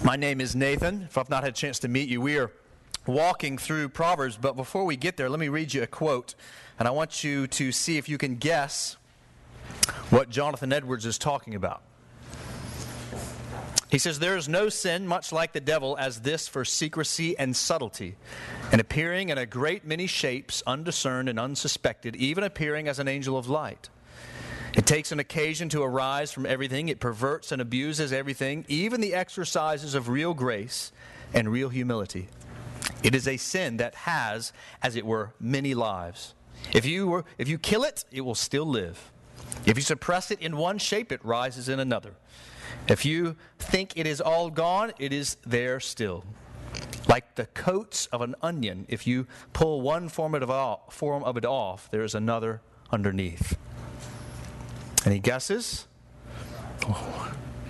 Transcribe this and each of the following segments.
My name is Nathan. If I've not had a chance to meet you, we are walking through Proverbs, but before we get there, let me read you a quote, and I want you to see if you can guess what Jonathan Edwards is talking about. He says, "There is no sin much like the devil as this for secrecy and subtlety, and appearing in a great many shapes, undiscerned and unsuspected, even appearing as an angel of light. It takes an occasion to arise from everything. It perverts and abuses everything, even the exercises of real grace and real humility. It is a sin that has, as it were, many lives. If you kill it, it will still live. If you suppress it in one shape, it rises in another. If you think it is all gone, it is there still. Like the coats of an onion, if you pull one form of it off, there is another underneath." Any guesses? Oh.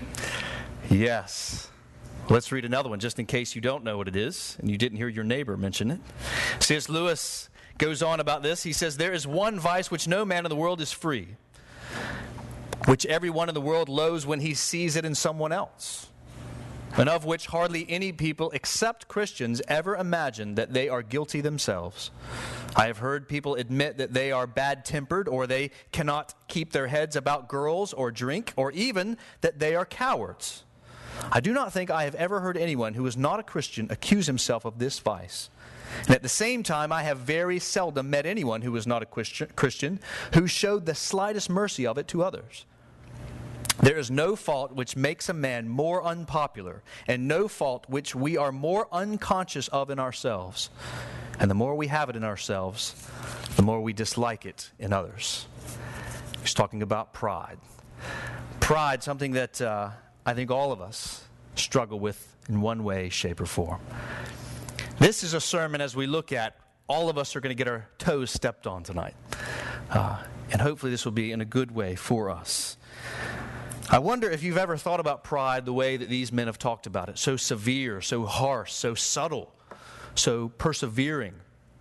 Yes. Let's read another one just in case you don't know what it is and you didn't hear your neighbor mention it. C.S. Lewis goes on about this. He says, "There is one vice which no man in the world is free, which everyone in the world loathes when he sees it in someone else, and of which hardly any people except Christians ever imagine that they are guilty themselves. I have heard people admit that they are bad-tempered, or they cannot keep their heads about girls or drink, or even that they are cowards. I do not think I have ever heard anyone who is not a Christian accuse himself of this vice. And at the same time, I have very seldom met anyone who was not a Christian who showed the slightest mercy of it to others. There is no fault which makes a man more unpopular, and no fault which we are more unconscious of in ourselves. And the more we have it in ourselves, the more we dislike it in others." He's talking about pride. Pride, something that I think all of us struggle with in one way, shape, or form. This is a sermon, as we look at, all of us are going to get our toes stepped on tonight. And hopefully this will be in a good way for us. I wonder if you've ever thought about pride the way that these men have talked about it. So severe, so harsh, so subtle, so persevering.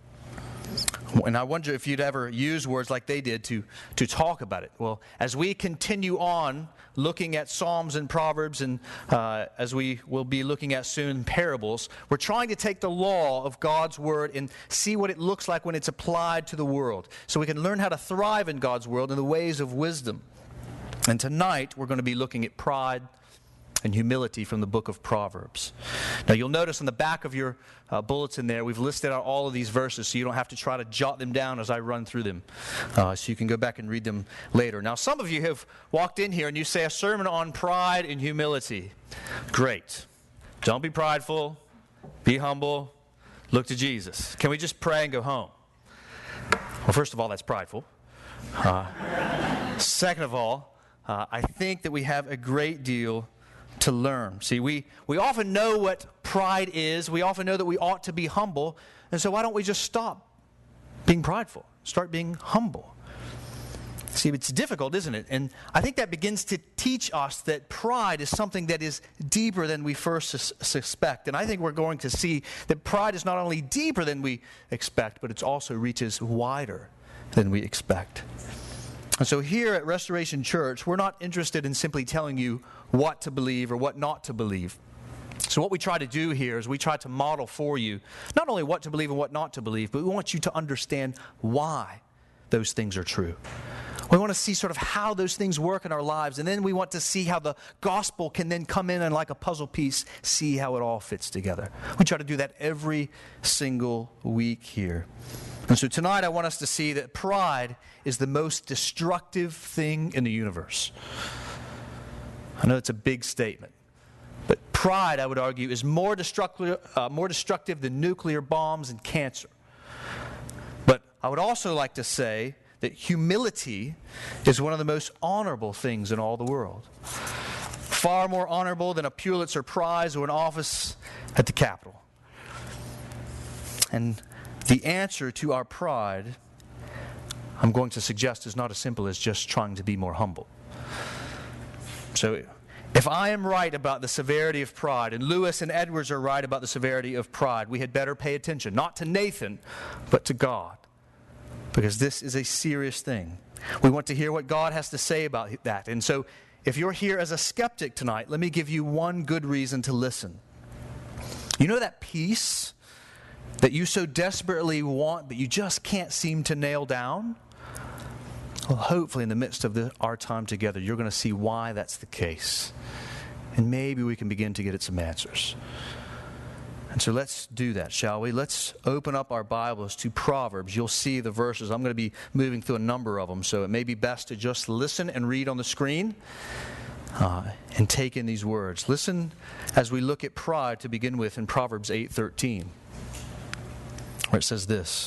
And I wonder if you'd ever use words like they did to talk about it. Well, as we continue on looking at Psalms and Proverbs, and as we will be looking at soon parables, we're trying to take the law of God's Word and see what it looks like when it's applied to the world, so we can learn how to thrive in God's world in the ways of wisdom. And tonight we're going to be looking at pride and humility from the book of Proverbs. Now you'll notice on the back of your bulletin there, we've listed out all of these verses so you don't have to try to jot them down as I run through them. So you can go back and read them later. Now some of you have walked in here and you say a sermon on pride and humility. Great. Don't be prideful. Be humble. Look to Jesus. Can we just pray and go home? Well, first of all, that's prideful. Second of all, I think that we have a great deal to learn. See, we often know what pride is. We often know that we ought to be humble. And so why don't we just stop being prideful? Start being humble. See, it's difficult, isn't it? And I think that begins to teach us that pride is something that is deeper than we first suspect. And I think we're going to see that pride is not only deeper than we expect, but it also reaches wider than we expect. And so here at Restoration Church, we're not interested in simply telling you what to believe or what not to believe. So what we try to do here is we try to model for you not only what to believe and what not to believe, but we want you to understand why those things are true. We want to see sort of how those things work in our lives, and then we want to see how the gospel can then come in and, like a puzzle piece, see how it all fits together. We try to do that every single week here. And so tonight I want us to see that pride is the most destructive thing in the universe. I know it's a big statement, but pride, I would argue, is more destructive than nuclear bombs and cancer. But I would also like to say that humility is one of the most honorable things in all the world. Far more honorable than a Pulitzer Prize or an office at the Capitol. And the answer to our pride, I'm going to suggest, is not as simple as just trying to be more humble. So if I am right about the severity of pride, and Lewis and Edwards are right about the severity of pride, we had better pay attention, not to Nathan, but to God. Because this is a serious thing. We want to hear what God has to say about that. And so if you're here as a skeptic tonight, let me give you one good reason to listen. You know that peace that you so desperately want, but you just can't seem to nail down? Well, hopefully in the midst of our time together, you're going to see why that's the case. And maybe we can begin to get at some answers. And so let's do that, shall we? Let's open up our Bibles to Proverbs. You'll see the verses. I'm going to be moving through a number of them, so it may be best to just listen and read on the screen and take in these words. Listen as we look at pride to begin with in Proverbs 8:13, where it says this: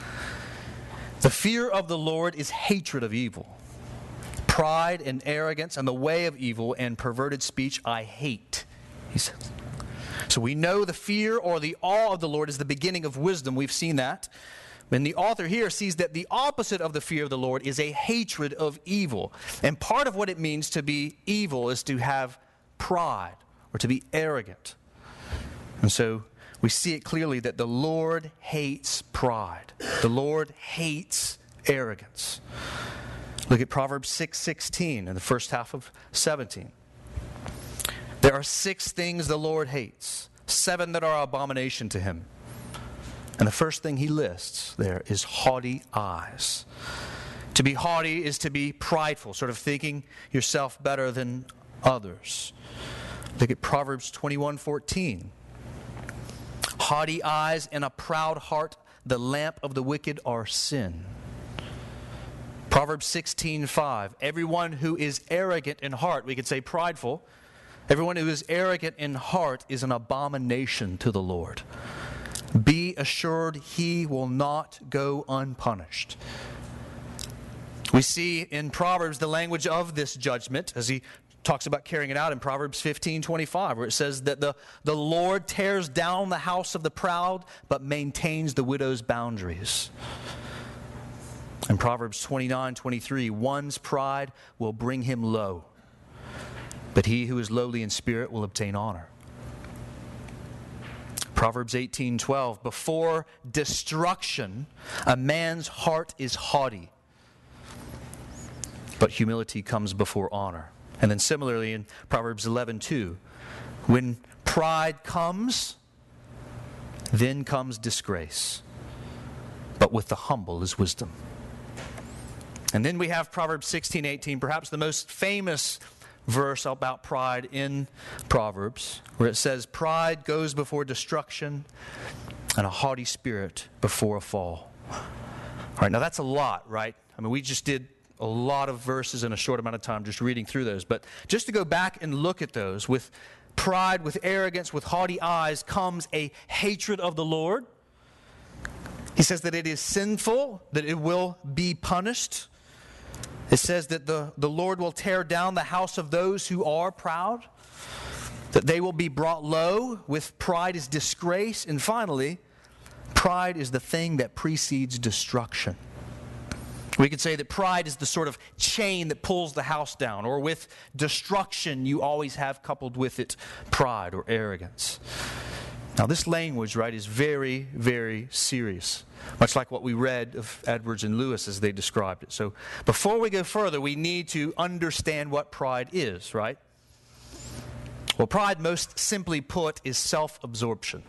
"The fear of the Lord is hatred of evil. Pride and arrogance and the way of evil and perverted speech I hate," he says. So we know the fear or the awe of the Lord is the beginning of wisdom. We've seen that. And the author here sees that the opposite of the fear of the Lord is a hatred of evil. And part of what it means to be evil is to have pride or to be arrogant. And so we see it clearly that the Lord hates pride. The Lord hates arrogance. Look at Proverbs 6:16 in the first half of 17. "There are 6 things the Lord hates, 7 that are abomination to him." And the first thing he lists there is haughty eyes. To be haughty is to be prideful, sort of thinking yourself better than others. Look at Proverbs 21:14. "Haughty eyes and a proud heart, the lamp of the wicked are sin." Proverbs 16:5. "Everyone who is arrogant in heart," we could say prideful, "everyone who is arrogant in heart is an abomination to the Lord. Be assured he will not go unpunished." We see in Proverbs the language of this judgment as he talks about carrying it out in Proverbs 15:25, where it says that the Lord tears down the house of the proud, but maintains the widow's boundaries. In Proverbs 29:23, "One's pride will bring him low, but he who is lowly in spirit will obtain honor." Proverbs 18:12, "Before destruction, a man's heart is haughty, but humility comes before honor." And then similarly in Proverbs 11:2, "When pride comes, then comes disgrace, but with the humble is wisdom." And then we have Proverbs 16:18, perhaps the most famous verse about pride in Proverbs, where it says, "Pride goes before destruction, and a haughty spirit before a fall." All right, now that's a lot, right? I mean, we just did a lot of verses in a short amount of time just reading through those. But just to go back and look at those, with pride, with arrogance, with haughty eyes comes a hatred of the Lord. He says that it is sinful, that it will be punished. It says that the Lord will tear down the house of those who are proud, that they will be brought low. With pride is disgrace. And finally, pride is the thing that precedes destruction. We could say that pride is the sort of chain that pulls the house down, or with destruction, you always have coupled with it pride or arrogance. Now, this language, right, is very, very serious, much like what we read of Edwards and Lewis as they described it. So before we go further, we need to understand what pride is, right? Well, pride, most simply put, is self-absorption.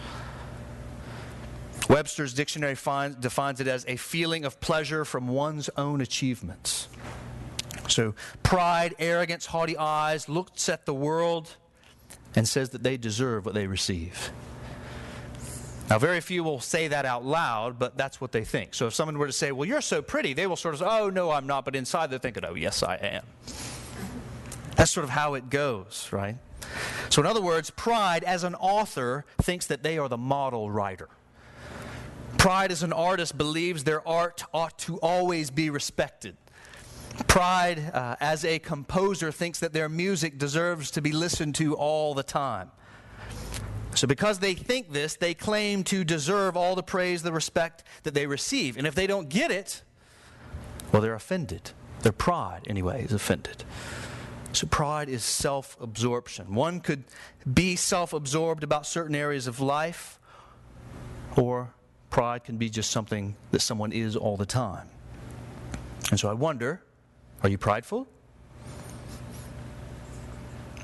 Webster's dictionary defines it as a feeling of pleasure from one's own achievements. So pride, arrogance, haughty eyes looks at the world and says that they deserve what they receive. Now, very few will say that out loud, but that's what they think. So if someone were to say, "Well, you're so pretty," they will sort of say, "Oh, no, I'm not," but inside they're thinking, "Oh, yes, I am." That's sort of how it goes, right? So in other words, pride as an author thinks that they are the model writer. Pride as an artist believes their art ought to always be respected. Pride as a composer thinks that their music deserves to be listened to all the time. So because they think this, they claim to deserve all the praise, the respect that they receive. And if they don't get it, well, they're offended. Their pride, anyway, is offended. So pride is self-absorption. One could be self-absorbed about certain areas of life, or pride can be just something that someone is all the time. And so I wonder, are you prideful?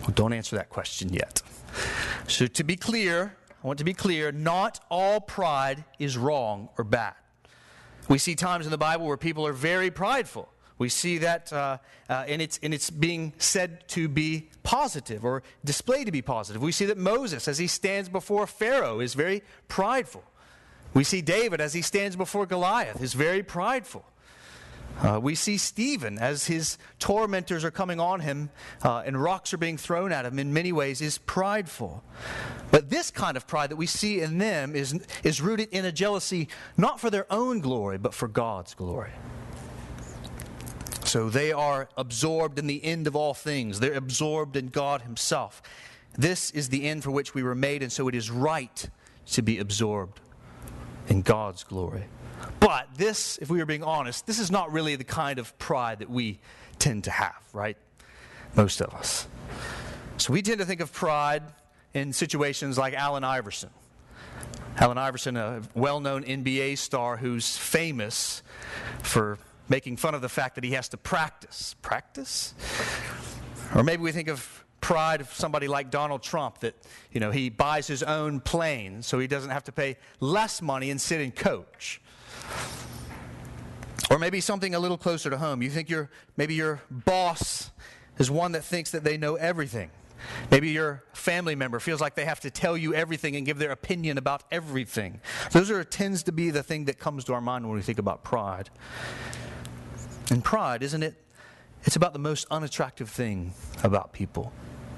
Well, don't answer that question yet. So to be clear, I want to be clear, not all pride is wrong or bad. We see times in the Bible where people are very prideful. We see that, and it's being said to be positive or displayed to be positive. We see that Moses, as he stands before Pharaoh, is very prideful. We see David, as he stands before Goliath, is very prideful. We see Stephen, as his tormentors are coming on him and rocks are being thrown at him, in many ways is prideful. But this kind of pride that we see in them is rooted in a jealousy not for their own glory, but for God's glory. So they are absorbed in the end of all things. They're absorbed in God himself. This is the end for which we were made, and so it is right to be absorbed in God's glory. But this, if we were being honest, this is not really the kind of pride that we tend to have, right? Most of us. So we tend to think of pride in situations like Allen Iverson. Allen Iverson, a well-known NBA star who's famous for making fun of the fact that he has to practice. Practice? Or maybe we think of pride of somebody like Donald Trump, that, he buys his own plane so he doesn't have to pay less money and sit and coach. Or maybe something a little closer to home. You think maybe your boss is one that thinks that they know everything. Maybe your family member feels like they have to tell you everything and give their opinion about everything. Tends to be the thing that comes to our mind when we think about pride. And pride, isn't it? It's about the most unattractive thing about people.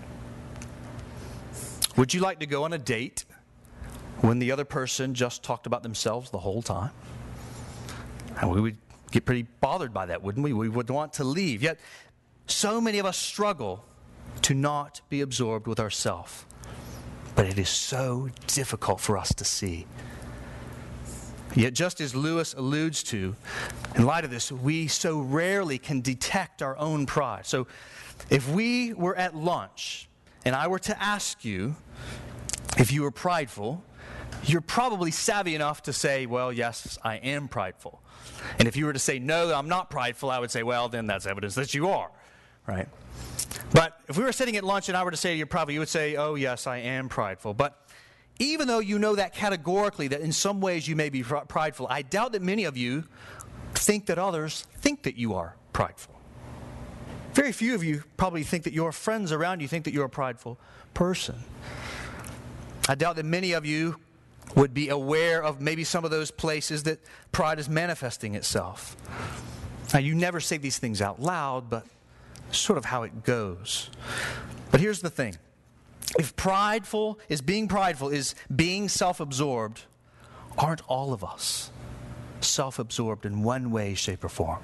Would you like to go on a date when the other person just talked about themselves the whole time? And we would get pretty bothered by that, wouldn't we? We would want to leave. Yet, so many of us struggle to not be absorbed with ourselves. But it is so difficult for us to see. Yet, just as Lewis alludes to, in light of this, we so rarely can detect our own pride. So, if we were at lunch and I were to ask you if you were prideful, you're probably savvy enough to say, well, yes, I am prideful. And if you were to say, no, I'm not prideful, I would say, well, then that's evidence that you are, right? But if we were sitting at lunch and I were to say to you prideful, you would say, oh, yes, I am prideful. But even though you know that categorically, that in some ways you may be prideful, I doubt that many of you think that others think that you are prideful. Very few of you probably think that your friends around you think that you're a prideful person. I doubt that many of you would be aware of maybe some of those places that pride is manifesting itself. Now, you never say these things out loud, but sort of how it goes. But here's the thing. If being prideful is being self-absorbed, aren't all of us self-absorbed in one way, shape, or form?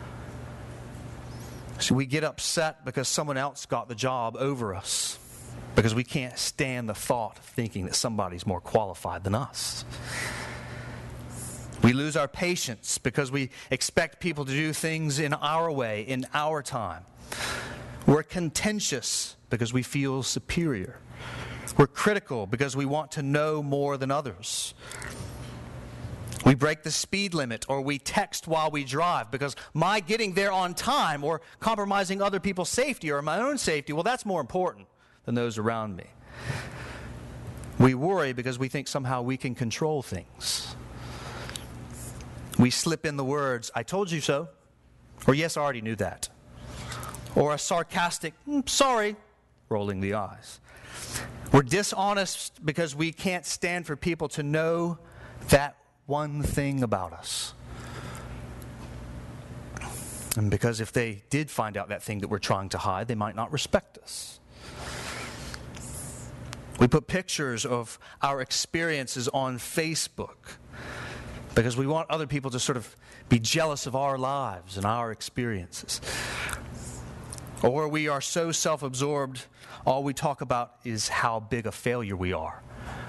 So we get upset because someone else got the job over us, because we can't stand the thought of thinking that somebody's more qualified than us. We lose our patience because we expect people to do things in our way, in our time. We're contentious because we feel superior. We're critical because we want to know more than others. We break the speed limit, or we text while we drive because my getting there on time or compromising other people's safety or my own safety, well, that's more important than those around me. We worry because we think somehow we can control things. We slip in the words, I told you so, or yes, I already knew that, or a sarcastic, sorry, rolling the eyes. We're dishonest because we can't stand for people to know that one thing about us. And because if they did find out that thing that we're trying to hide, they might not respect us. We put pictures of our experiences on Facebook because we want other people to sort of be jealous of our lives and our experiences. Or we are so self-absorbed, all we talk about is how big a failure we are.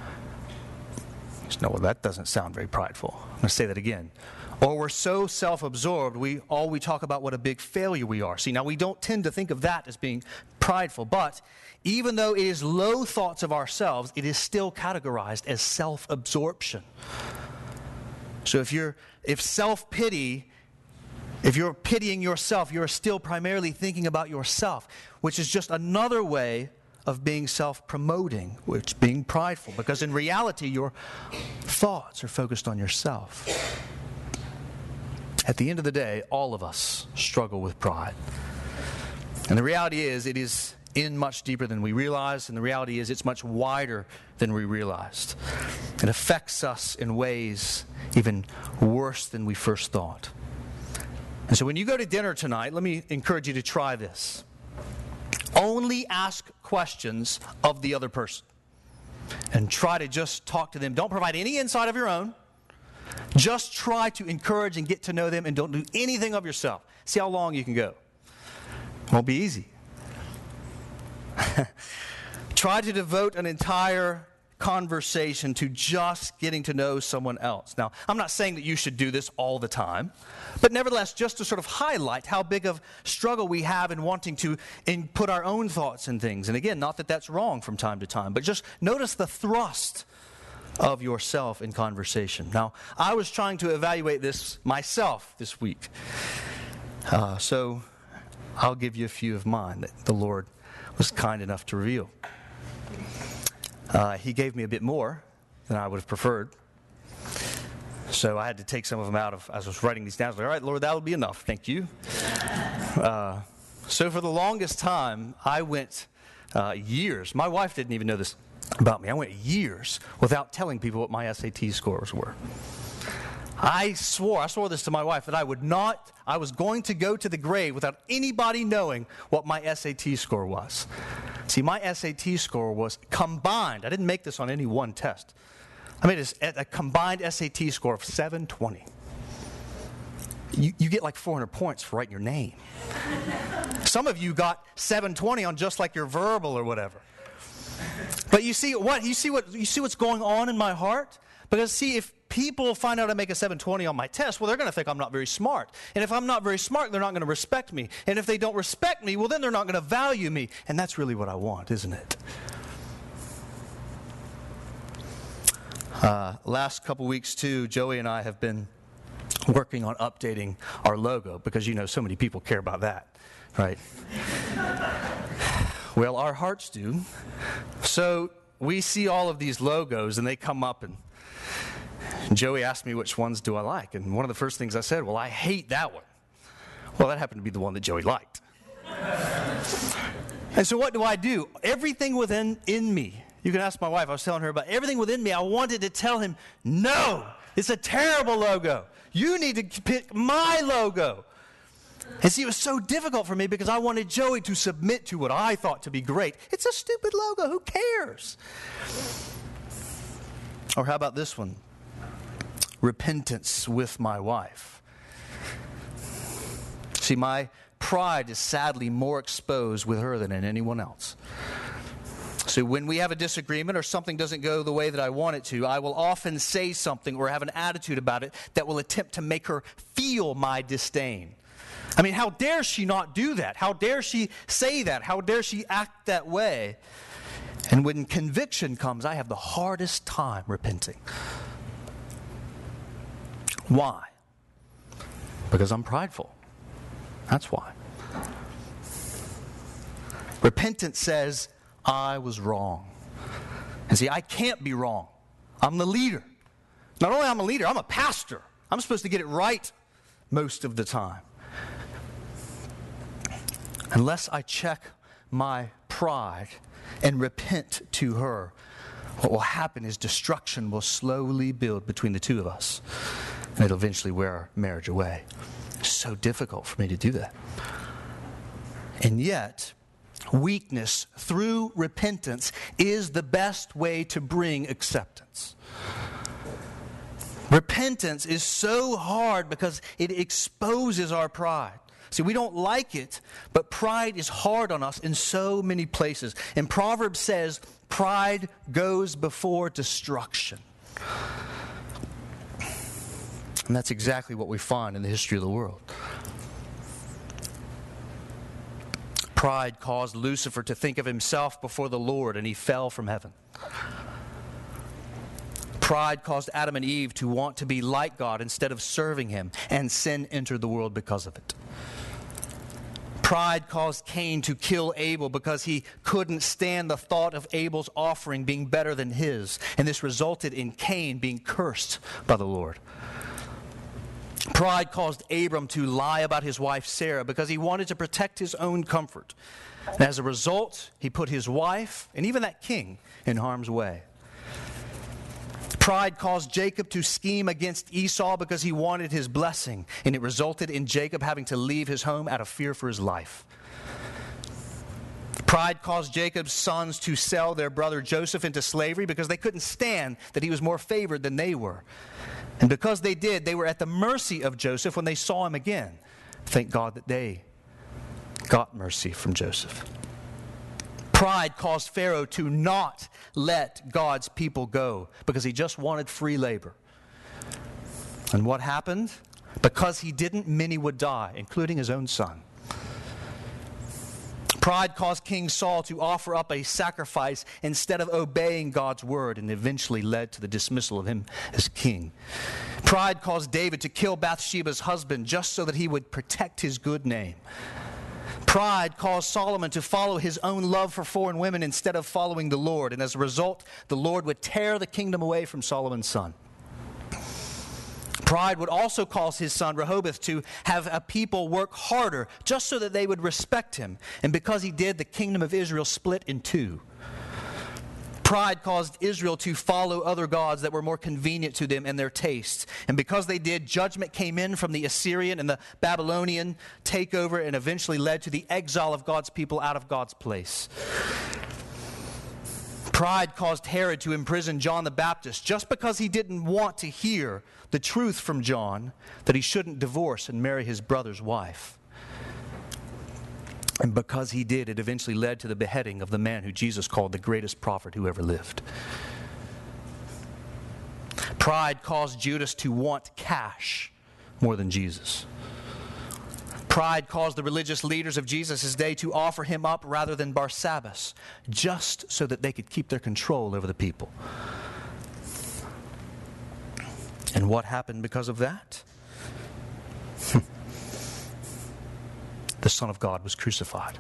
No, well, that doesn't sound very prideful. I'm going to say that again. Or we're so self-absorbed, we talk about what a big failure we are. See, now we don't tend to think of that as being prideful, but even though it is low thoughts of ourselves, it is still categorized as self-absorption. So if self-pity, if you're pitying yourself, you're still primarily thinking about yourself, which is just another way of being self-promoting, which being prideful, because in reality, your thoughts are focused on yourself. At the end of the day, all of us struggle with pride. And the reality is, it is in much deeper than we realize, and the reality is it's much wider than we realized. It affects us in ways even worse than we first thought. And so when you go to dinner tonight, let me encourage you to try this. Only ask questions of the other person. And try to just talk to them. Don't provide any insight of your own. Just try to encourage and get to know them, and don't do anything of yourself. See how long you can go. It won't be easy. Try to devote an entire conversation to just getting to know someone else. Now, I'm not saying that you should do this all the time, but nevertheless, just to sort of highlight how big of struggle we have in wanting to input our own thoughts in things. And again, not that that's wrong from time to time, but just notice the thrust of yourself in conversation. Now, I was trying to evaluate this myself this week. So I'll give you a few of mine that the Lord was kind enough to reveal. He gave me a bit more than I would have preferred. So I had to take some of them out of, as I was writing these down. I was like, all right, Lord, that'll be enough. Thank you. So for the longest time, I went years. My wife didn't even know this about me. I went years without telling people what my SAT scores were. I swore this to my wife, that I was going to go to the grave without anybody knowing what my SAT score was. See, my SAT score was combined. I didn't make this on any one test. I made a combined SAT score of 720. You get like 400 points for writing your name. Some of you got 720 on just like your verbal or whatever. But you see what's going on in my heart? Because see, if people find out I make a 720 on my test, well, they're going to think I'm not very smart. And if I'm not very smart, they're not going to respect me. And if they don't respect me, well, then they're not going to value me. And that's really what I want, isn't it? Last couple weeks, too, Joey and I have been working on updating our logo because, so many people care about that, right? Well, our hearts do. So we see all of these logos, and they come up, and Joey asked me which ones do I like. And one of the first things I said, well, I hate that one. Well, that happened to be the one that Joey liked. And so what do? Everything in me, you can ask my wife, I was telling her about everything within me, I wanted to tell him, no, it's a terrible logo. You need to pick my logo. And see, it was so difficult for me because I wanted Joey to submit to what I thought to be great. It's a stupid logo. Who cares? Or how about this one? Repentance with my wife. See, my pride is sadly more exposed with her than in anyone else. So when we have a disagreement or something doesn't go the way that I want it to, I will often say something or have an attitude about it that will attempt to make her feel my disdain. I mean, how dare she not do that? How dare she say that? How dare she act that way? And when conviction comes, I have the hardest time repenting. Why? Because I'm prideful. That's why. Repentance says, I was wrong. And see, I can't be wrong. I'm the leader. Not only am I a leader, I'm a pastor. I'm supposed to get it right most of the time. Unless I check my pride and repent to her, what will happen is destruction will slowly build between the two of us. And it'll eventually wear our marriage away. It's so difficult for me to do that. And yet, weakness through repentance is the best way to bring acceptance. Repentance is so hard because it exposes our pride. See, we don't like it, but pride is hard on us in so many places. And Proverbs says, pride goes before destruction. And that's exactly what we find in the history of the world. Pride caused Lucifer to think of himself before the Lord, and he fell from heaven. Pride caused Adam and Eve to want to be like God instead of serving him, and sin entered the world because of it. Pride caused Cain to kill Abel because he couldn't stand the thought of Abel's offering being better than his. And this resulted in Cain being cursed by the Lord. Pride caused Abram to lie about his wife Sarah because he wanted to protect his own comfort. And as a result, he put his wife and even that king in harm's way. Pride caused Jacob to scheme against Esau because he wanted his blessing, and it resulted in Jacob having to leave his home out of fear for his life. Pride caused Jacob's sons to sell their brother Joseph into slavery because they couldn't stand that he was more favored than they were. And because they did, they were at the mercy of Joseph when they saw him again. Thank God that they got mercy from Joseph. Pride caused Pharaoh to not let God's people go because he just wanted free labor. And what happened? Because he didn't, many would die, including his own son. Pride caused King Saul to offer up a sacrifice instead of obeying God's word, and eventually led to the dismissal of him as king. Pride caused David to kill Bathsheba's husband just so that he would protect his good name. Pride caused Solomon to follow his own love for foreign women instead of following the Lord. And as a result, the Lord would tear the kingdom away from Solomon's son. Pride would also cause his son Rehoboth to have a people work harder just so that they would respect him. And because he did, the kingdom of Israel split in two. Pride caused Israel to follow other gods that were more convenient to them and their tastes. And because they did, judgment came in from the Assyrian and the Babylonian takeover and eventually led to the exile of God's people out of God's place. Pride caused Herod to imprison John the Baptist just because he didn't want to hear the truth from John that he shouldn't divorce and marry his brother's wife. And because he did, it eventually led to the beheading of the man who Jesus called the greatest prophet who ever lived. Pride caused Judas to want cash more than Jesus. Pride caused the religious leaders of Jesus' day to offer him up rather than Barsabbas, just so that they could keep their control over the people. And what happened because of that? The Son of God was crucified.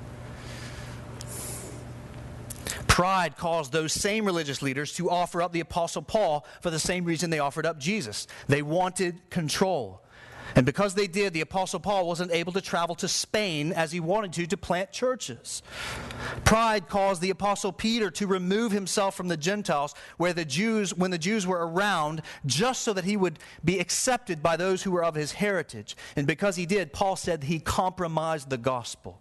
Pride caused those same religious leaders to offer up the Apostle Paul for the same reason they offered up Jesus. They wanted control. And because they did, the Apostle Paul wasn't able to travel to Spain as he wanted to plant churches. Pride caused the Apostle Peter to remove himself from the Gentiles when the Jews were around, just so that he would be accepted by those who were of his heritage. And because he did, Paul said he compromised the gospel.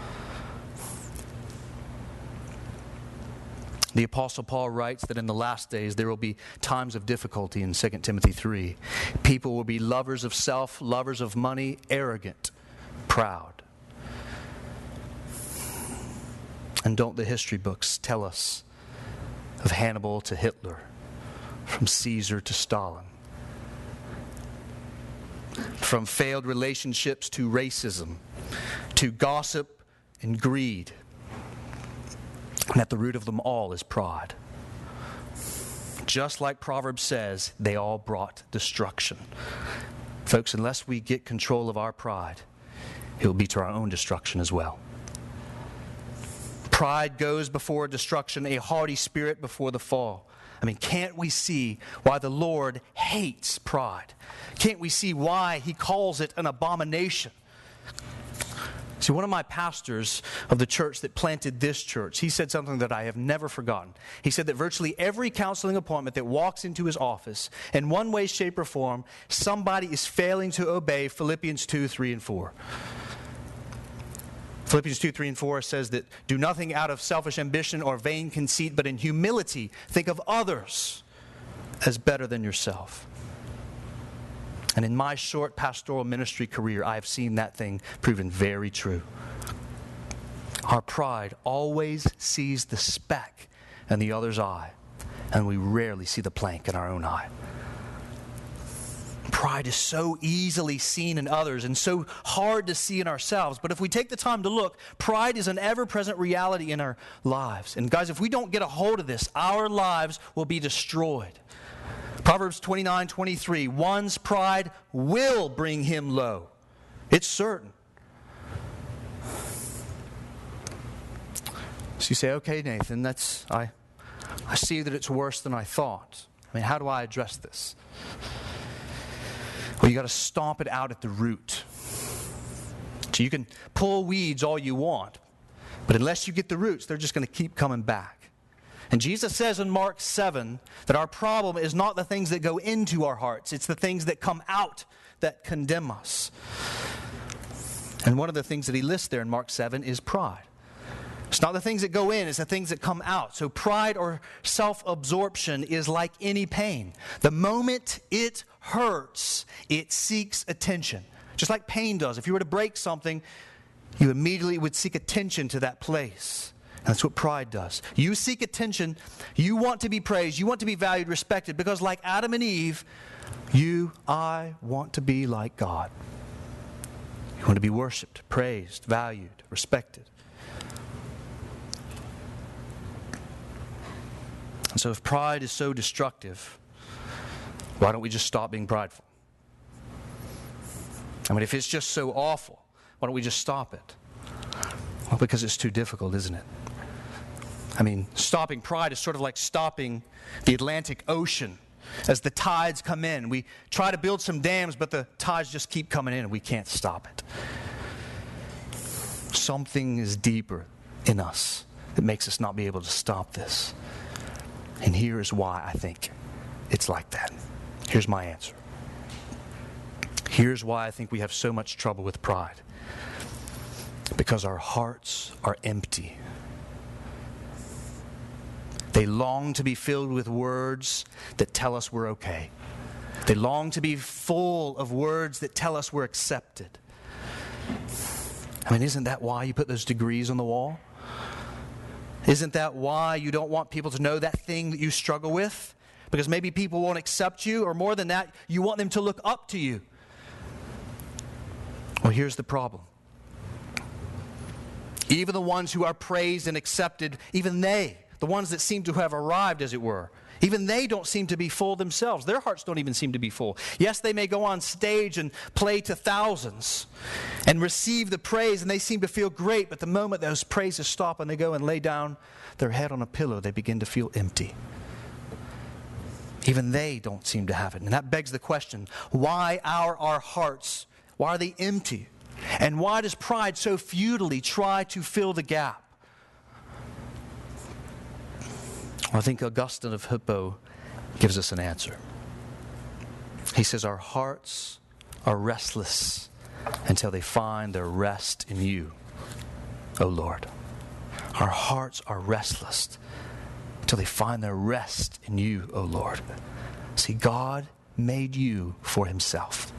The Apostle Paul writes that in the last days there will be times of difficulty in 2 Timothy 3. People will be lovers of self, lovers of money, arrogant, proud. And don't the history books tell us of Hannibal to Hitler, from Caesar to Stalin, from failed relationships to racism, to gossip and greed? And at the root of them all is pride. Just like Proverbs says, they all brought destruction. Folks, unless we get control of our pride, it will be to our own destruction as well. Pride goes before destruction, a haughty spirit before the fall. I mean, can't we see why the Lord hates pride? Can't we see why he calls it an abomination? See, one of my pastors of the church that planted this church, he said something that I have never forgotten. He said that virtually every counseling appointment that walks into his office, in one way, shape, or form, somebody is failing to obey Philippians 2, 3, and 4. Philippians 2, 3, and 4 says that do nothing out of selfish ambition or vain conceit, but in humility think of others as better than yourself. And in my short pastoral ministry career, I have seen that thing proven very true. Our pride always sees the speck in the other's eye, and we rarely see the plank in our own eye. Pride is so easily seen in others and so hard to see in ourselves. But if we take the time to look, pride is an ever-present reality in our lives. And guys, if we don't get a hold of this, our lives will be destroyed. Proverbs 29:23, one's pride will bring him low. It's certain. So you say, okay, Nathan, I see that it's worse than I thought. I mean, how do I address this? Well, you got to stomp it out at the root. So you can pull weeds all you want, but unless you get the roots, they're just going to keep coming back. And Jesus says in Mark 7 that our problem is not the things that go into our hearts, it's the things that come out that condemn us. And one of the things that he lists there in Mark 7 is pride. It's not the things that go in, it's the things that come out. So pride or self-absorption is like any pain. The moment it hurts, it seeks attention. Just like pain does. If you were to break something, you immediately would seek attention to that place. And that's what pride does. You seek attention, you want to be praised, you want to be valued, respected, because like Adam and Eve, I want to be like God. You want to be worshipped, praised, valued, respected. And so if pride is so destructive, why don't we just stop being prideful? I mean, if it's just so awful, why don't we just stop it? Well, because it's too difficult, isn't it? I mean, stopping pride is sort of like stopping the Atlantic Ocean. As the tides come in, we try to build some dams, but the tides just keep coming in and we can't stop it. Something is deeper in us that makes us not be able to stop this. And here is why I think it's like that. Here's my answer. Here's why I think we have so much trouble with pride. Because our hearts are empty. They long to be filled with words that tell us we're okay. They long to be full of words that tell us we're accepted. I mean, isn't that why you put those degrees on the wall? Isn't that why you don't want people to know that thing that you struggle with? Because maybe people won't accept you, or more than that, you want them to look up to you. Well, here's the problem. Even the ones who are praised and accepted, even they, the ones that seem to have arrived, as it were, even they don't seem to be full themselves. Their hearts don't even seem to be full. Yes, they may go on stage and play to thousands and receive the praise, and they seem to feel great, but the moment those praises stop and they go and lay down their head on a pillow, they begin to feel empty. Even they don't seem to have it. And that begs the question, why are our hearts, why are they empty? And why does pride so futilely try to fill the gap? I think Augustine of Hippo gives us an answer. He says, our hearts are restless until they find their rest in you, O Lord. Our hearts are restless until they find their rest in you, O Lord. See, God made you for himself.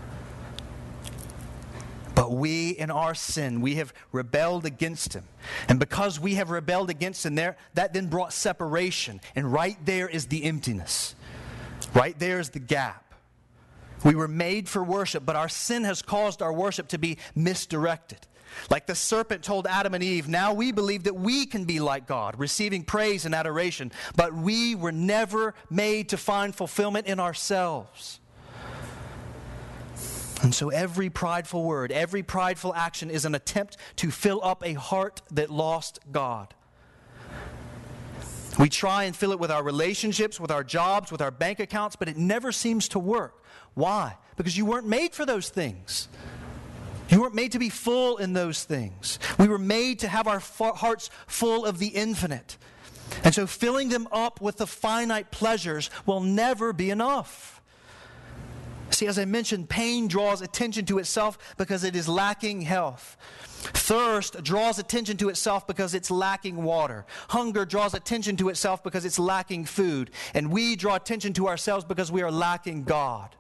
But we, in our sin, we have rebelled against him. And because we have rebelled against him, that then brought separation. And right there is the emptiness. Right there is the gap. We were made for worship, but our sin has caused our worship to be misdirected. Like the serpent told Adam and Eve, now we believe that we can be like God, receiving praise and adoration. But we were never made to find fulfillment in ourselves. And so every prideful word, every prideful action is an attempt to fill up a heart that lost God. We try and fill it with our relationships, with our jobs, with our bank accounts, but it never seems to work. Why? Because you weren't made for those things. You weren't made to be full in those things. We were made to have our hearts full of the infinite. And so filling them up with the finite pleasures will never be enough. See, as I mentioned, pain draws attention to itself because it is lacking health. Thirst draws attention to itself because it's lacking water. Hunger draws attention to itself because it's lacking food. And we draw attention to ourselves because we are lacking God.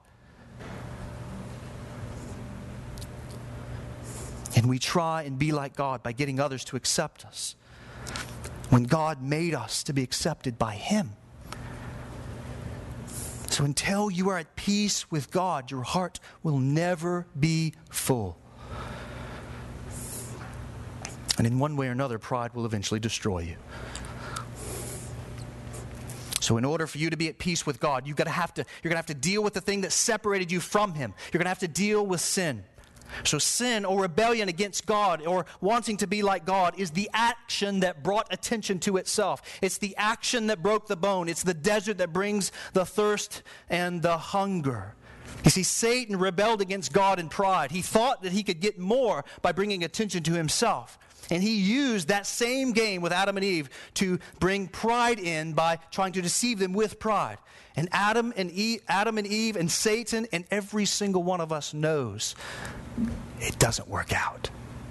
And we try and be like God by getting others to accept us, when God made us to be accepted by him. So until you are at peace with God, your heart will never be full. And in one way or another, pride will eventually destroy you. So in order for you to be at peace with God, you're going to have to deal with the thing that separated you from him. You're going to have to deal with sin. So sin or rebellion against God or wanting to be like God is the action that brought attention to itself. It's the action that broke the bone. It's the desert that brings the thirst and the hunger. You see, Satan rebelled against God in pride. He thought that he could get more by bringing attention to himself. And he used that same game with Adam and Eve to bring pride in by trying to deceive them with pride. And Adam and Eve and Satan and every single one of us knows it doesn't work out.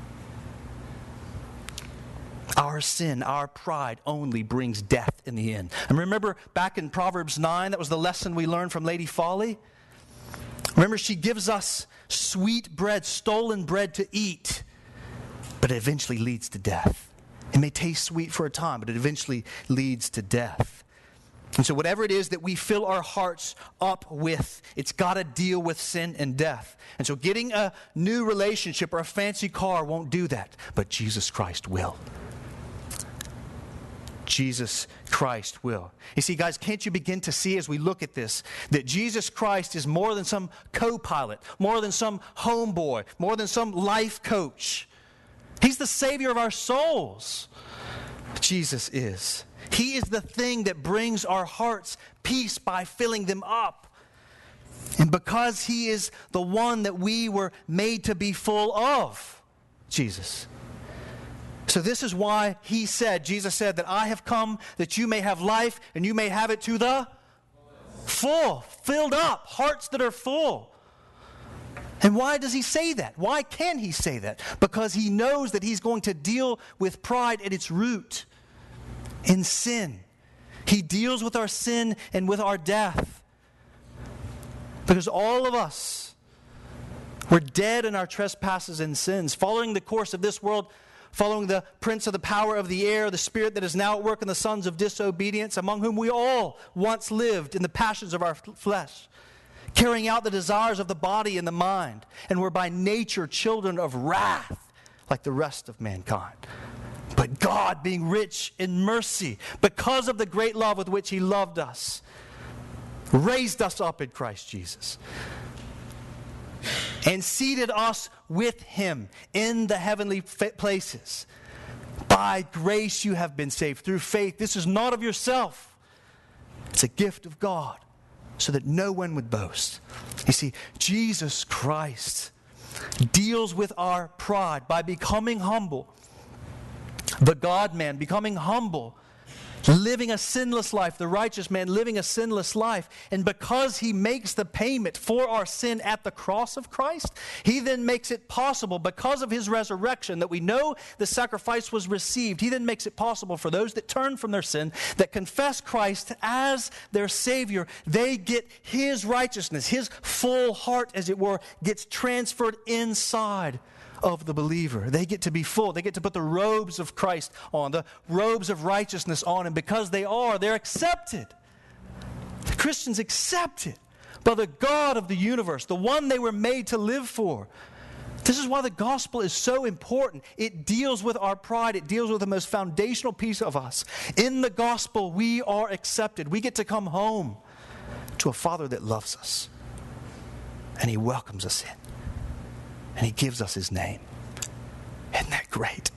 Our sin, our pride only brings death in the end. And remember back in Proverbs 9, that was the lesson we learned from Lady Folly? Remember, she gives us sweet bread, stolen bread to eat, but it eventually leads to death. It may taste sweet for a time, but it eventually leads to death. And so whatever it is that we fill our hearts up with, it's got to deal with sin and death. And so getting a new relationship or a fancy car won't do that, but Jesus Christ will. Jesus Christ will. You see, guys, can't you begin to see as we look at this that Jesus Christ is more than some co-pilot, more than some homeboy, more than some life coach. He's the Savior of our souls. Jesus is. He is the thing that brings our hearts peace by filling them up. And because He is the one that we were made to be full of, Jesus. So this is why Jesus said that I have come that you may have life and you may have it to the full, filled up, hearts that are full. And why does He say that? Why can He say that? Because He knows that He's going to deal with pride at its root in sin. He deals with our sin and with our death. Because all of us were dead in our trespasses and sins, following the course of this world, following the prince of the power of the air, the spirit that is now at work in the sons of disobedience, among whom we all once lived in the passions of our flesh, carrying out the desires of the body and the mind, and were by nature children of wrath, like the rest of mankind. But God, being rich in mercy, because of the great love with which He loved us, raised us up in Christ Jesus, and seated us with Him in the heavenly places. By grace you have been saved through faith. This is not of yourself. It's a gift of God, so that no one would boast. You see, Jesus Christ deals with our pride by becoming humble. The God-man becoming humble, living a sinless life, the righteous man living a sinless life. And because He makes the payment for our sin at the cross of Christ, He then makes it possible, because of His resurrection, that we know the sacrifice was received. He then makes it possible for those that turn from their sin, that confess Christ as their Savior, they get His righteousness, His full heart, as it were, gets transferred inside of the believer. They get to be full. They get to put the robes of Christ on, the robes of righteousness on, and because they're accepted. The Christians accepted by the God of the universe, the one they were made to live for. This is why the gospel is so important. It deals with our pride. It deals with the most foundational piece of us. In the gospel, we are accepted. We get to come home to a Father that loves us, and He welcomes us in. And He gives us His name. Isn't that great?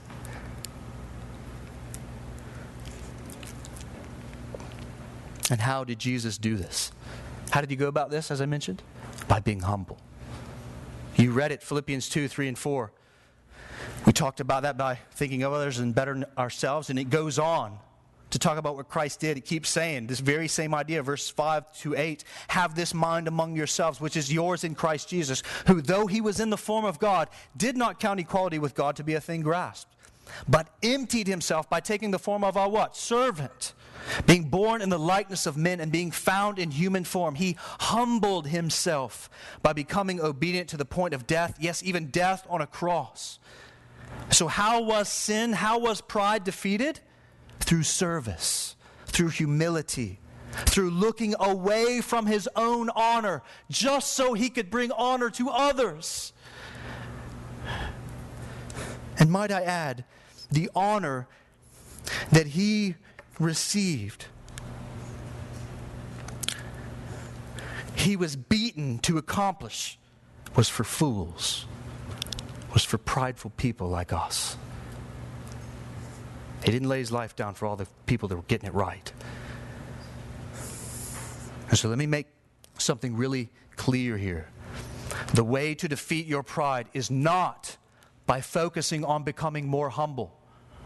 And how did Jesus do this? How did He go about this, as I mentioned? By being humble. You read it, Philippians 2, 3, and 4. We talked about that by thinking of others and bettering ourselves, and it goes on to talk about what Christ did. It keeps saying this very same idea, verse 5 to 8. Have this mind among yourselves, which is yours in Christ Jesus, who, though He was in the form of God, did not count equality with God to be a thing grasped, but emptied Himself by taking the form of a what? Servant. Being born in the likeness of men and being found in human form, He humbled Himself by becoming obedient to the point of death, yes, even death on a cross. So how was pride defeated? Through service, through humility, through looking away from His own honor, just so He could bring honor to others. And might I add, the honor that He received, He was beaten to accomplish, was for fools, was for prideful people like us. He didn't lay his life down for all the people that were getting it right. And so let me make something really clear here. The way to defeat your pride is not by focusing on becoming more humble.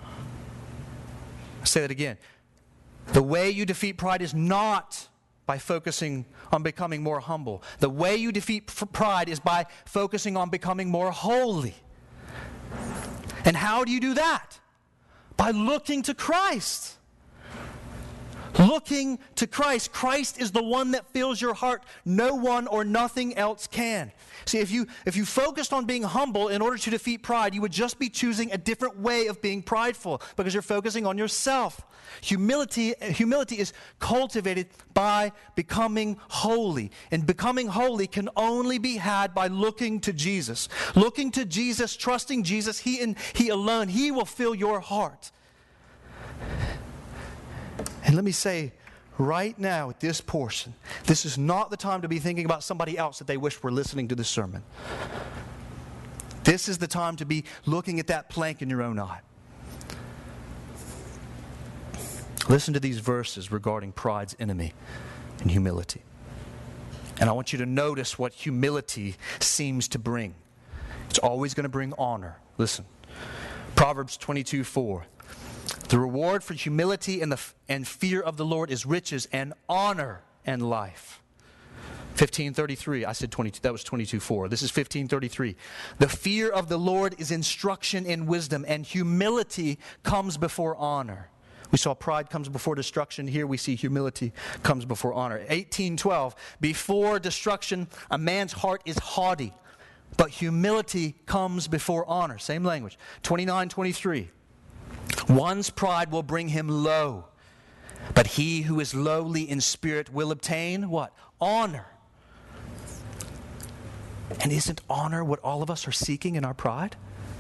I'll say that again. The way you defeat pride is not by focusing on becoming more humble. The way you defeat pride is by focusing on becoming more holy. And how do you do that? By looking to Christ. Looking to Christ. Christ is the one that fills your heart. No one or nothing else can. See, if you focused on being humble in order to defeat pride, you would just be choosing a different way of being prideful because you're focusing on yourself. Humility is cultivated by becoming holy. And becoming holy can only be had by looking to Jesus. Looking to Jesus, trusting Jesus, He and He alone. He will fill your heart. And let me say right now at this portion, this is not the time to be thinking about somebody else that they wish were listening to this sermon. This is the time to be looking at that plank in your own eye. Listen to these verses regarding pride's enemy and humility. And I want you to notice what humility seems to bring. It's always going to bring honor. Listen. Proverbs 22:4. The reward for humility and fear of the Lord is riches and honor and life. 15:33. I said 22. That was 22:4. This is 15:33. The fear of the Lord is instruction in wisdom, and humility comes before honor. We saw pride comes before destruction. Here we see humility comes before honor. 18:12. Before destruction, a man's heart is haughty, but humility comes before honor. Same language. 29:23. One's pride will bring him low, but he who is lowly in spirit will obtain what? Honor. And isn't honor what all of us are seeking in our pride?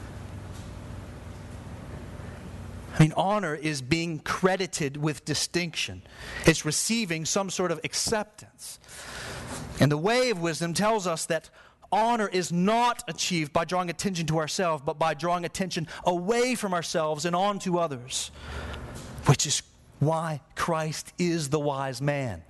I mean, honor is being credited with distinction. It's receiving some sort of acceptance. And the way of wisdom tells us that honor is not achieved by drawing attention to ourselves, but by drawing attention away from ourselves and on to others, which is why Christ is the wise man.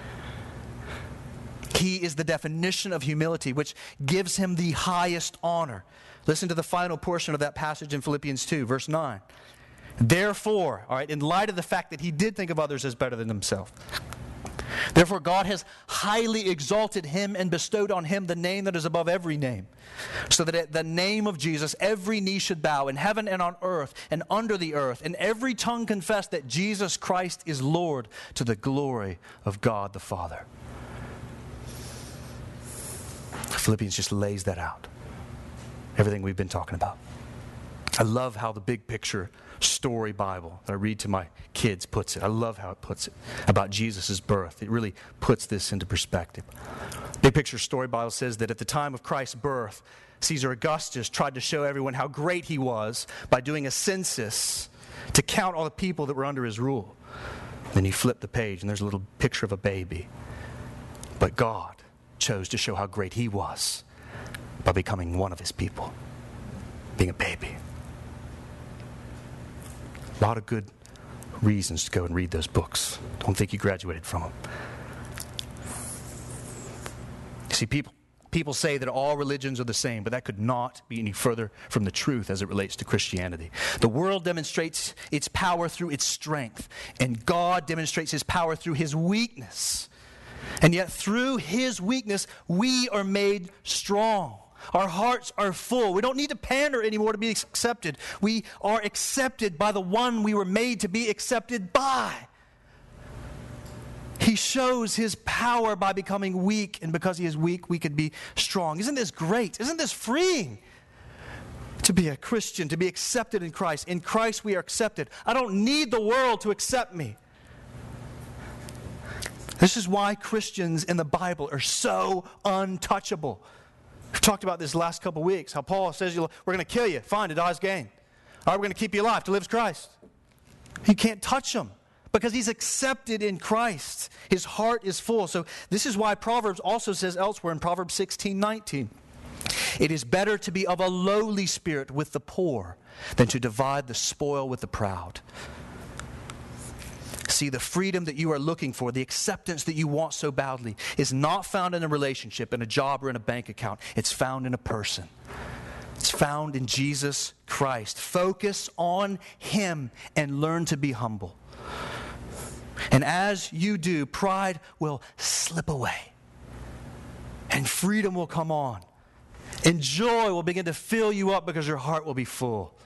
He is the definition of humility, which gives him the highest honor. Listen to the final portion of that passage in Philippians 2, verse 9. Therefore, all right, in light of the fact that he did think of others as better than himself, therefore God has highly exalted him and bestowed on him the name that is above every name, so that at the name of Jesus every knee should bow in heaven and on earth and under the earth, and every tongue confess that Jesus Christ is Lord, to the glory of God the Father. Philippians just lays that out. Everything we've been talking about. I love how the Big Picture Story Bible that I read to my kids puts it. I love how it puts it about Jesus' birth. It really puts this into perspective. Big Picture Story Bible says that at the time of Christ's birth, Caesar Augustus tried to show everyone how great he was by doing a census to count all the people that were under his rule. Then he flipped the page and there's a little picture of a baby. But God chose to show how great he was by becoming one of his people, being a baby. A lot of good reasons to go and read those books. Don't think you graduated from them. See, people say that all religions are the same, but that could not be any further from the truth as it relates to Christianity. The world demonstrates its power through its strength, and God demonstrates his power through his weakness. And yet through his weakness, we are made strong. Our hearts are full. We don't need to pander anymore to be accepted. We are accepted by the one we were made to be accepted by. He shows his power by becoming weak, and because he is weak, we could be strong. Isn't this great? Isn't this freeing? To be a Christian, to be accepted in Christ. In Christ we are accepted. I don't need the world to accept me. This is why Christians in the Bible are so untouchable. We've talked about this last couple of weeks, how Paul says, we're going to kill you. Fine, to die is gain. All right, we're going to keep you alive. To live is Christ. You can't touch him because he's accepted in Christ. His heart is full. So this is why Proverbs also says elsewhere in Proverbs 16:19, It is better to be of a lowly spirit with the poor than to divide the spoil with the proud. See, the freedom that you are looking for, the acceptance that you want so badly, is not found in a relationship, in a job, or in a bank account. It's found in a person. It's found in Jesus Christ. Focus on Him and learn to be humble. And as you do, pride will slip away. And freedom will come on. And joy will begin to fill you up because your heart will be full.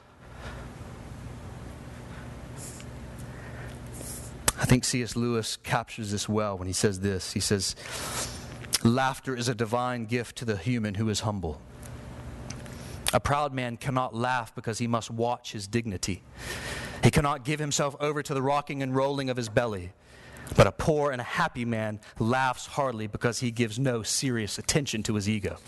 I think C.S. Lewis captures this well when he says this. He says, laughter is a divine gift to the human who is humble. A proud man cannot laugh because he must watch his dignity. He cannot give himself over to the rocking and rolling of his belly. But a poor and a happy man laughs heartily because he gives no serious attention to his ego.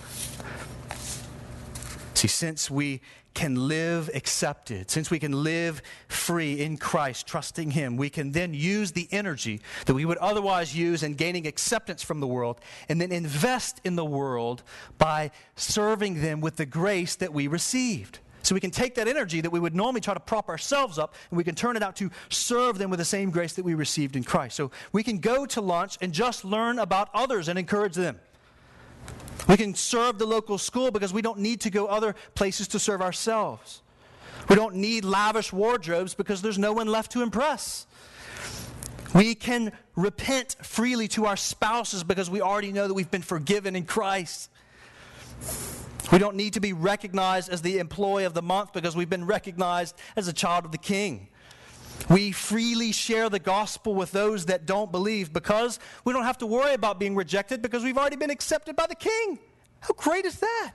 See, since we can live accepted, since we can live free in Christ, trusting Him, we can then use the energy that we would otherwise use in gaining acceptance from the world and then invest in the world by serving them with the grace that we received. So we can take that energy that we would normally try to prop ourselves up, and we can turn it out to serve them with the same grace that we received in Christ. So we can go to lunch and just learn about others and encourage them. We can serve the local school because we don't need to go other places to serve ourselves. We don't need lavish wardrobes because there's no one left to impress. We can repent freely to our spouses because we already know that we've been forgiven in Christ. We don't need to be recognized as the employee of the month because we've been recognized as a child of the King. We freely share the gospel with those that don't believe because we don't have to worry about being rejected because we've already been accepted by the King. How great is that?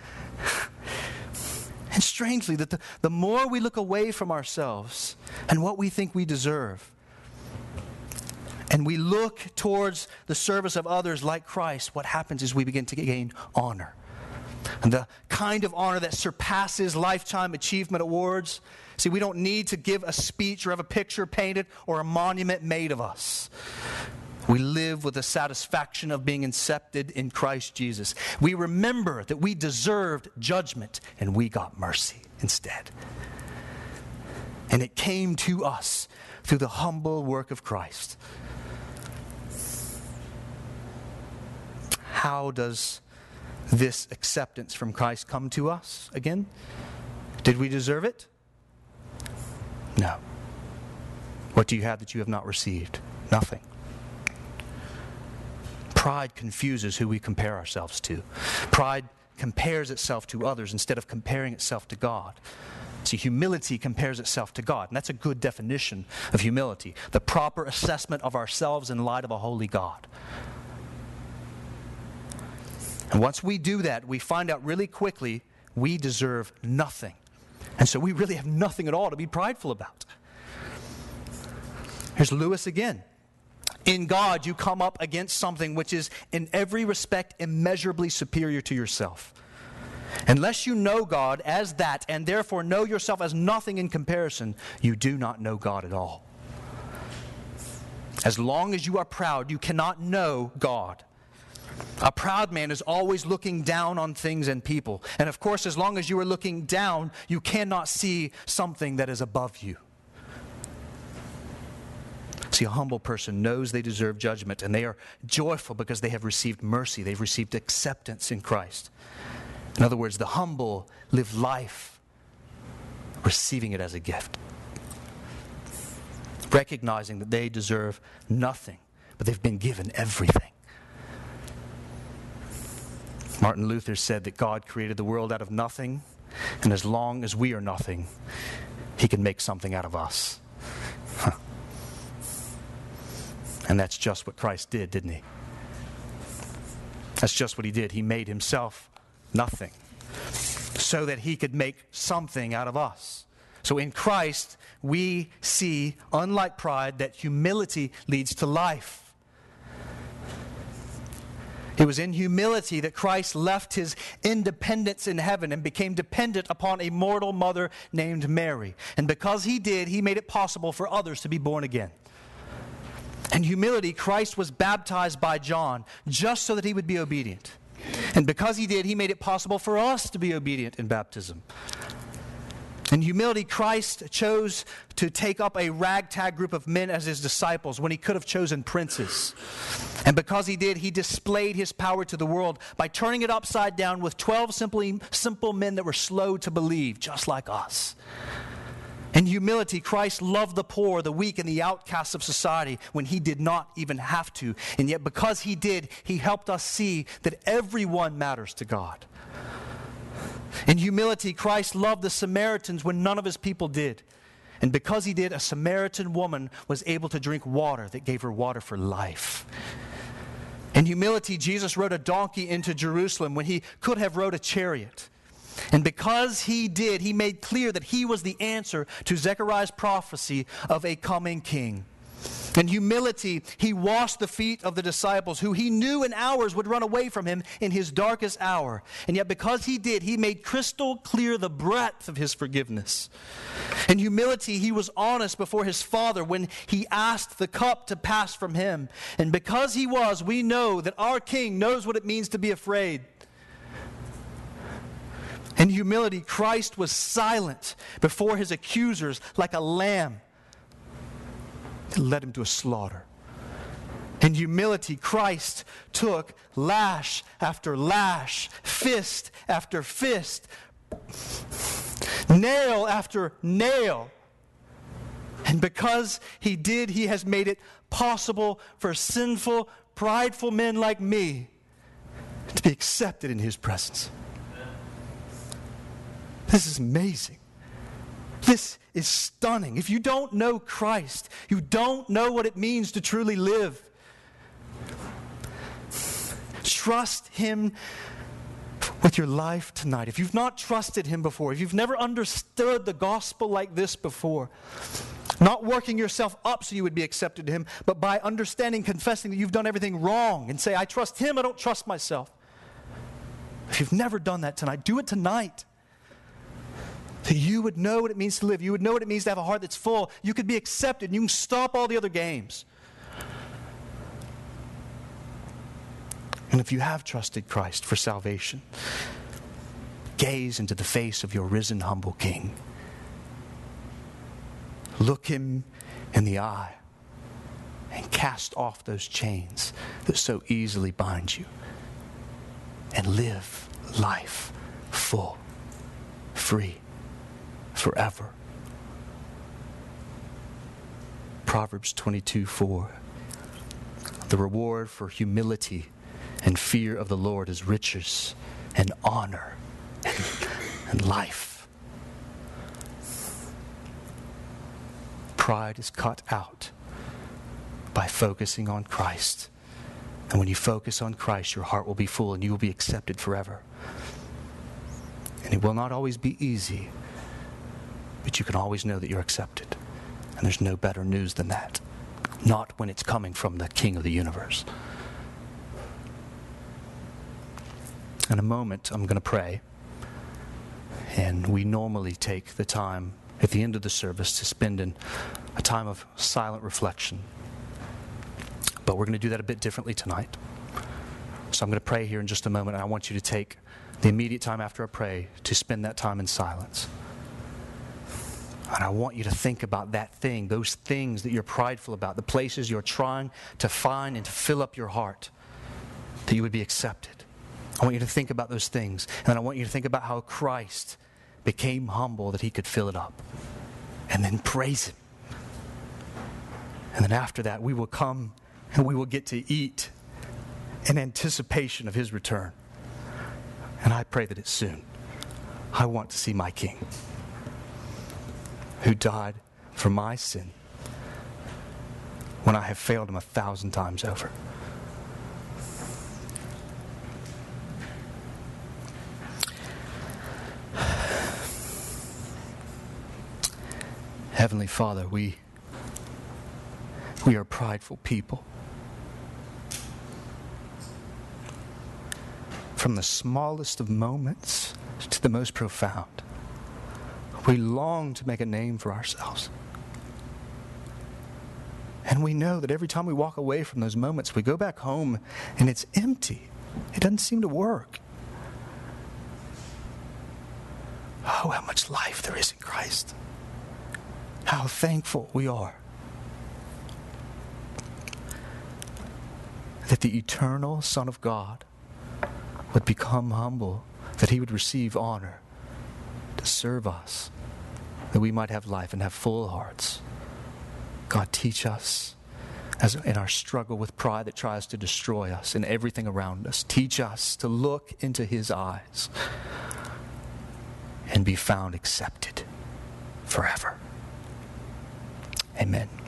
And strangely, that the more we look away from ourselves and what we think we deserve, and we look towards the service of others like Christ, what happens is we begin to gain honor. And the kind of honor that surpasses lifetime achievement awards. See, we don't need to give a speech or have a picture painted or a monument made of us. We live with the satisfaction of being accepted in Christ Jesus. We remember that we deserved judgment and we got mercy instead. And it came to us through the humble work of Christ. How does this acceptance from Christ come to us again? Did we deserve it? No. What do you have that you have not received? Nothing. Pride confuses who we compare ourselves to. Pride compares itself to others instead of comparing itself to God. See, humility compares itself to God, and that's a good definition of humility. The proper assessment of ourselves in light of a holy God. And once we do that, we find out really quickly we deserve nothing. And so we really have nothing at all to be prideful about. Here's Lewis again. In God, you come up against something which is in every respect immeasurably superior to yourself. Unless you know God as that and therefore know yourself as nothing in comparison, you do not know God at all. As long as you are proud, you cannot know God. A proud man is always looking down on things and people. And of course, as long as you are looking down, you cannot see something that is above you. See, a humble person knows they deserve judgment, and they are joyful because they have received mercy. They've received acceptance in Christ. In other words, the humble live life receiving it as a gift, recognizing that they deserve nothing, but they've been given everything. Martin Luther said that God created the world out of nothing, and as long as we are nothing, He can make something out of us. And that's just what Christ did, didn't He? That's just what He did. He made Himself nothing so that He could make something out of us. So in Christ, we see, unlike pride, that humility leads to life. It was in humility that Christ left His independence in heaven and became dependent upon a mortal mother named Mary. And because He did, He made it possible for others to be born again. In humility, Christ was baptized by John just so that He would be obedient. And because he did, he made it possible for us to be obedient in baptism. In humility, Christ chose to take up a ragtag group of men as his disciples when he could have chosen princes. And because he did, he displayed his power to the world by turning it upside down with 12 simple men that were slow to believe, just like us. In humility, Christ loved the poor, the weak, and the outcasts of society when he did not even have to. And yet because he did, he helped us see that everyone matters to God. In humility, Christ loved the Samaritans when none of his people did. And because he did, a Samaritan woman was able to drink water that gave her water for life. In humility, Jesus rode a donkey into Jerusalem when he could have rode a chariot. And because he did, he made clear that he was the answer to Zechariah's prophecy of a coming king. In humility, he washed the feet of the disciples who he knew in hours would run away from him in his darkest hour. And yet because he did, he made crystal clear the breadth of his forgiveness. In humility, he was honest before his Father when he asked the cup to pass from him. And because he was, we know that our King knows what it means to be afraid. In humility, Christ was silent before his accusers like a lamb that led him to a slaughter. In humility, Christ took lash after lash, fist after fist, nail after nail. And because he did, he has made it possible for sinful, prideful men like me to be accepted in his presence. This is amazing. This is stunning. If you don't know Christ, you don't know what it means to truly live. Trust him with your life tonight. If you've not trusted him before, if you've never understood the gospel like this before, not working yourself up so you would be accepted to him, but by understanding, confessing that you've done everything wrong and say, I trust him, I don't trust myself. If you've never done that tonight, do it tonight. That you would know what it means to live. You would know what it means to have a heart that's full. You could be accepted and you can stop all the other games. And if you have trusted Christ for salvation, gaze into the face of your risen, humble King. Look him in the eye and cast off those chains that so easily bind you. And live life full, free, forever. Proverbs 22:4. The reward for humility and fear of the Lord is riches and honor and life. Pride is cut out by focusing on Christ. And when you focus on Christ, your heart will be full and you will be accepted forever. And it will not always be easy, but you can always know that you're accepted. And there's no better news than that. Not when it's coming from the King of the universe. In a moment, I'm going to pray. And we normally take the time at the end of the service to spend in a time of silent reflection. But we're going to do that a bit differently tonight. So I'm going to pray here in just a moment, and I want you to take the immediate time after I pray to spend that time in silence. And I want you to think about that thing, those things that you're prideful about, the places you're trying to find and to fill up your heart, that you would be accepted. I want you to think about those things. And I want you to think about how Christ became humble that he could fill it up. And then praise him. And then after that, we will come and we will get to eat in anticipation of his return. And I pray that it's soon. I want to see my King, who died for my sin when I have failed him 1,000 times over. Heavenly Father, we are prideful people. From the smallest of moments to the most profound, we long to make a name for ourselves. And we know that every time we walk away from those moments, we go back home and it's empty. It doesn't seem to work. Oh, how much life there is in Christ. How thankful we are that the eternal Son of God would become humble, that he would receive honor to serve us, that we might have life and have full hearts. God, teach us as in our struggle with pride that tries to destroy us and everything around us. Teach us to look into his eyes and be found accepted forever. Amen.